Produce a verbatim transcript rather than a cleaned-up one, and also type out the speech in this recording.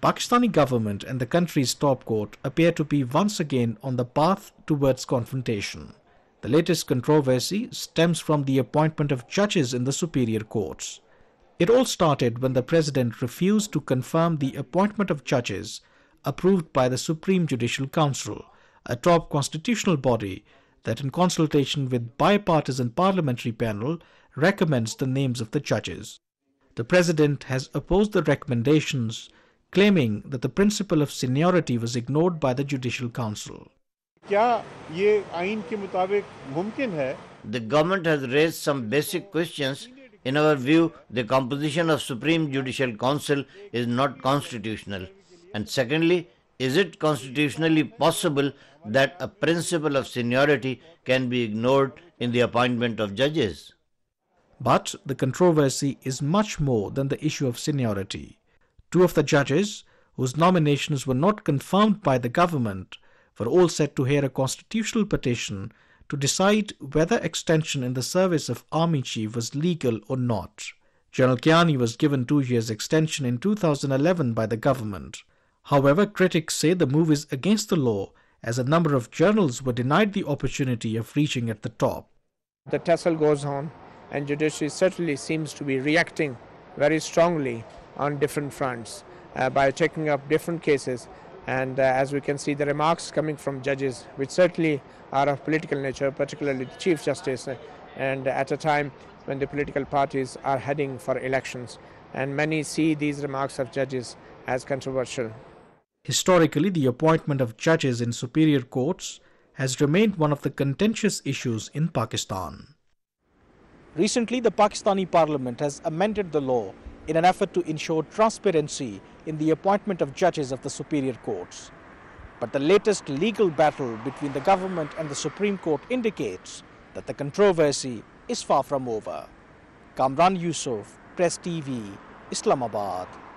Pakistani government and the country's top court appear to be once again on the path towards confrontation. The latest controversy stems from the appointment of judges in the superior courts. It all started when the president refused to confirm the appointment of judges approved by the Supreme Judicial Council, a top constitutional body that in consultation with bipartisan parliamentary panel recommends the names of the judges. The president has opposed the recommendations, claiming that the principle of seniority was ignored by the Judicial Council. The government has raised some basic questions. In our view, the composition of Supreme Judicial Council is not constitutional. And secondly, is it constitutionally possible that a principle of seniority can be ignored in the appointment of judges? But the controversy is much more than the issue of seniority. Two of the judges, whose nominations were not confirmed by the government, were all set to hear a constitutional petition to decide whether extension in the service of Army Chief was legal or not. General Kiani was given two years extension in two thousand eleven by the government. However, critics say the move is against the law as a number of journals were denied the opportunity of reaching at the top. The tussle goes on, and judiciary certainly seems to be reacting very strongly on different fronts uh, by taking up different cases. And uh, as we can see, the remarks coming from judges, which certainly are of political nature, particularly the Chief Justice, uh, and at a time when the political parties are heading for elections. And many see these remarks of judges as controversial. Historically, the appointment of judges in superior courts has remained one of the contentious issues in Pakistan. Recently, the Pakistani Parliament has amended the law in an effort to ensure transparency in the appointment of judges of the superior courts. But the latest legal battle between the government and the Supreme Court indicates that the controversy is far from over. Kamran Yusuf, Press T V, Islamabad.